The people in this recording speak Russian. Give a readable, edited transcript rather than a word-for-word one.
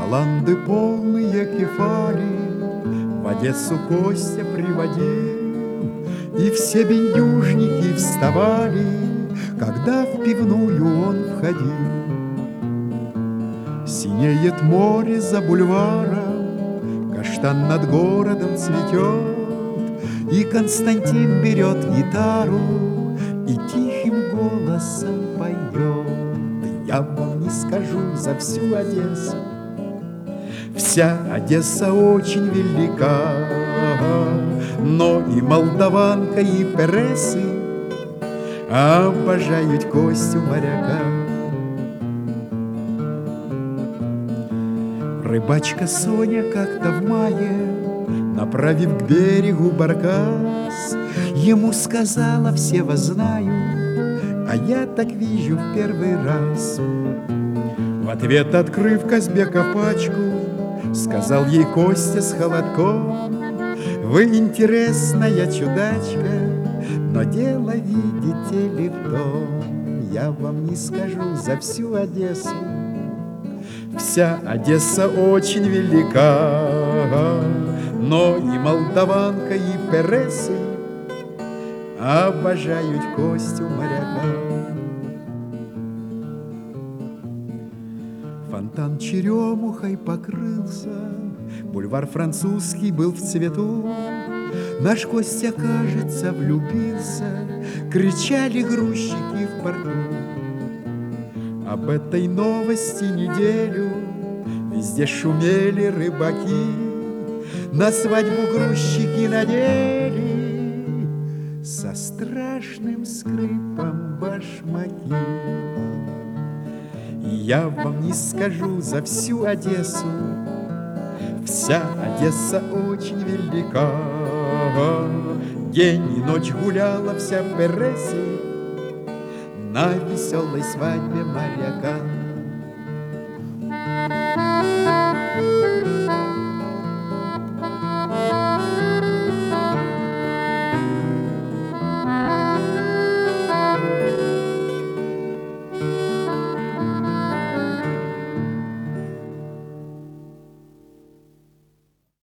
Баланды полные кефали в Одессу Костя приводил, и все бендюжники вставали, когда в пивную он входил. Синеет море за бульваром, каштан над городом цветет, и Константин берет гитару и тихим голосом поет. Я вам не скажу за всю Одессу, вся Одесса очень велика, но и молдаванка, и пересы обожают Костю моряка. Рыбачка Соня как-то в мае, направив к берегу баркас, ему сказала: все вас знаю, а я так вижу в первый раз. В ответ, открыв Казбека пачку, сказал ей Костя с холодком: вы интересная чудачка, но дело, видите ли, в том, я вам не скажу за всю Одессу, вся Одесса очень велика, но и молдаванка, и пересы обожают Костю моряка. Фонтан черемухой покрылся, бульвар Французский был в цвету. Наш Костя, кажется, влюбился, кричали грузчики в порту. Об этой новости неделю везде шумели рыбаки, на свадьбу грузчики надели со страшным скрипом башмаки. И я вам не скажу за всю Одессу, вся Одесса очень велика, день и ночь гуляла вся в Пересе на веселой свадьбе моряка.